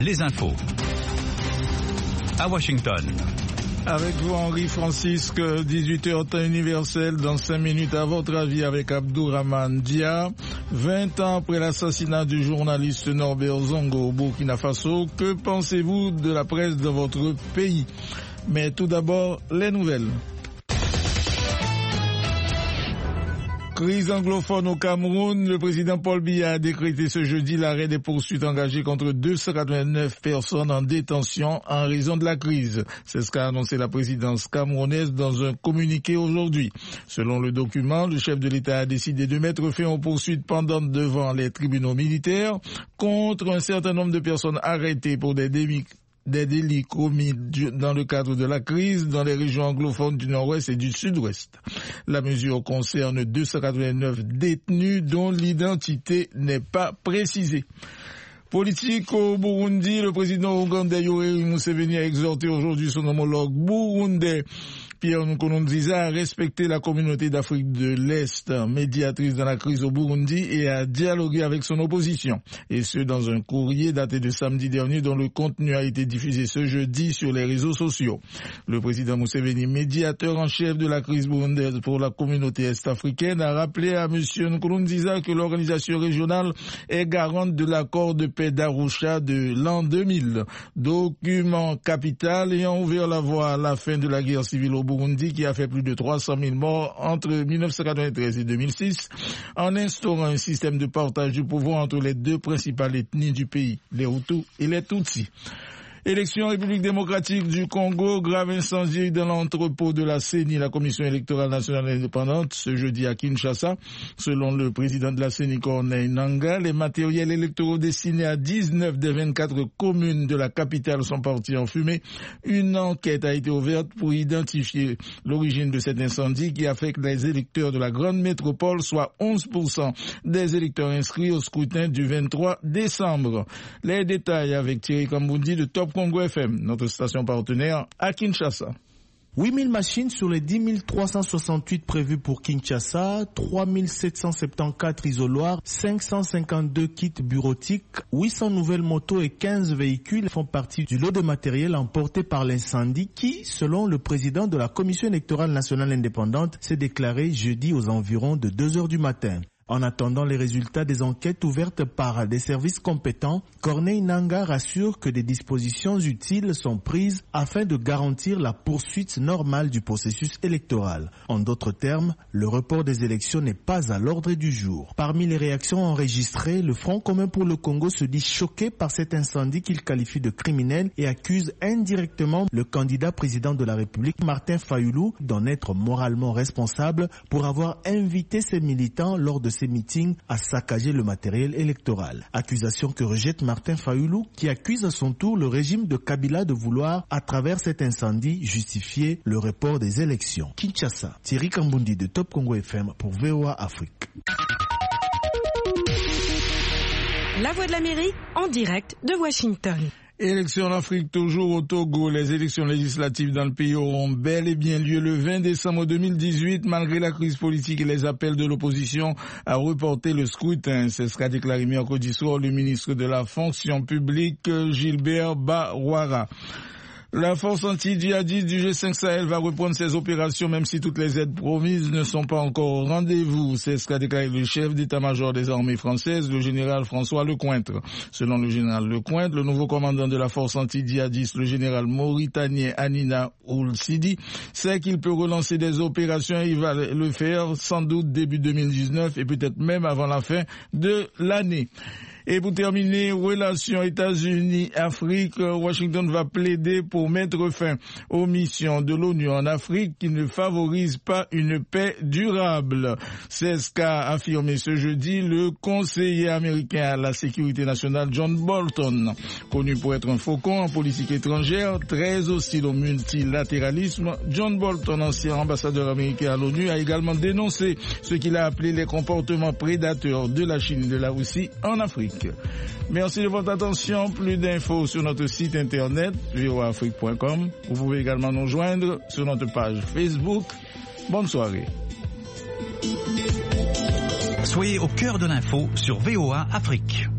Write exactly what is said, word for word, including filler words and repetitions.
Les infos. À Washington. Avec vous, Henri Francisque, dix-huit heures temps universel, dans cinq minutes, à votre avis, avec Abdourahmane Dia. vingt ans après l'assassinat du journaliste Norbert Zongo au Burkina Faso, que pensez-vous de la presse de votre pays? Mais tout d'abord, les nouvelles. Crise anglophone au Cameroun, le président Paul Biya a décrété ce jeudi l'arrêt des poursuites engagées contre deux cent quatre-vingt-neuf personnes en détention en raison de la crise. C'est ce qu'a annoncé la présidence camerounaise dans un communiqué aujourd'hui. Selon le document, le chef de l'État a décidé de mettre fin aux poursuites pendantes devant les tribunaux militaires contre un certain nombre de personnes arrêtées pour des délits des délits commis dans le cadre de la crise dans les régions anglophones du nord-ouest et du sud-ouest. La mesure concerne deux cent quatre-vingt-neuf détenus dont l'identité n'est pas précisée. Politique au Burundi, le président ougandais Yoweri Museveni a exhorté aujourd'hui son homologue burundais Pierre Nkurunziza a respecté la communauté d'Afrique de l'Est, médiatrice dans la crise au Burundi, et a dialogué avec son opposition. Et ce, dans un courrier daté de samedi dernier dont le contenu a été diffusé ce jeudi sur les réseaux sociaux. Le président Museveni, médiateur en chef de la crise burundaise pour la communauté est-africaine, a rappelé à M. Nkurunziza que l'organisation régionale est garante de l'accord de paix d'Arusha de l'an deux mille, document capital ayant ouvert la voie à la fin de la guerre civile au Burundi qui a fait plus de trois cent mille morts entre mille neuf cent quatre-vingt-treize et deux mille six, en instaurant un système de partage du pouvoir entre les deux principales ethnies du pays, les Hutus et les Tutsis. Élection République démocratique du Congo, grave incendie dans l'entrepôt de la C E N I, la Commission électorale nationale indépendante, ce jeudi à Kinshasa. Selon le président de la C E N I, Corneille Nangaa, les matériels électoraux destinés à dix-neuf des vingt-quatre communes de la capitale sont partis en fumée. Une enquête a été ouverte pour identifier l'origine de cet incendie qui affecte les électeurs de la grande métropole, soit onze pour cent des électeurs inscrits au scrutin du vingt-trois décembre. Les détails avec Thierry Kamboundi de Top Congo F M, notre station partenaire à Kinshasa. huit mille machines sur les dix mille trois cent soixante-huit prévues pour Kinshasa, trois mille sept cent soixante-quatorze isoloirs, cinq cent cinquante-deux kits bureautiques, huit cents nouvelles motos et quinze véhicules font partie du lot de matériel emporté par l'incendie qui, selon le président de la Commission électorale nationale indépendante, s'est déclaré jeudi aux environs de deux heures du matin. En attendant les résultats des enquêtes ouvertes par des services compétents, Corneille Nangaa rassure que des dispositions utiles sont prises afin de garantir la poursuite normale du processus électoral. En d'autres termes, le report des élections n'est pas à l'ordre du jour. Parmi les réactions enregistrées, le Front commun pour le Congo se dit choqué par cet incendie qu'il qualifie de criminel et accuse indirectement le candidat président de la République, Martin Fayulu, d'en être moralement responsable pour avoir invité ses militants lors de ces meetings à saccager le matériel électoral. Accusation que rejette Martin Fayulu, qui accuse à son tour le régime de Kabila de vouloir, à travers cet incendie, justifier le report des élections. Kinshasa, Thierry Kamboundi de Top Congo F M pour V O A Afrique. La Voix de l'Amérique en direct de Washington. Élections en Afrique, toujours au Togo. Les élections législatives dans le pays auront bel et bien lieu le vingt décembre deux mille dix-huit, malgré la crise politique et les appels de l'opposition à reporter le scrutin. C'est ce qu'a déclaré mercredi soir le ministre de la fonction publique, Gilbert Barouara. La force anti-djihadiste du G cinq Sahel va reprendre ses opérations même si toutes les aides promises ne sont pas encore au rendez-vous. C'est ce qu'a déclaré le chef d'état-major des armées françaises, le général François Lecointre. Selon le général Lecointre, le nouveau commandant de la force anti-djihadiste, le général mauritanien Anina Ould Sidi, sait qu'il peut relancer des opérations et il va le faire sans doute début deux mille dix-neuf et peut-être même avant la fin de l'année. Et pour terminer, relations États-Unis-Afrique, Washington va plaider pour mettre fin aux missions de l'ONU en Afrique qui ne favorisent pas une paix durable. C'est ce qu'a affirmé ce jeudi le conseiller américain à la sécurité nationale John Bolton. Connu pour être un faucon en politique étrangère, très hostile au multilatéralisme, John Bolton, ancien ambassadeur américain à l'ONU, a également dénoncé ce qu'il a appelé les comportements prédateurs de la Chine et de la Russie en Afrique. Merci de votre attention. Plus d'infos sur notre site internet v o a afrique point com. Vous pouvez également nous joindre sur notre page Facebook. Bonne soirée. Soyez au cœur de l'info sur V O A Afrique.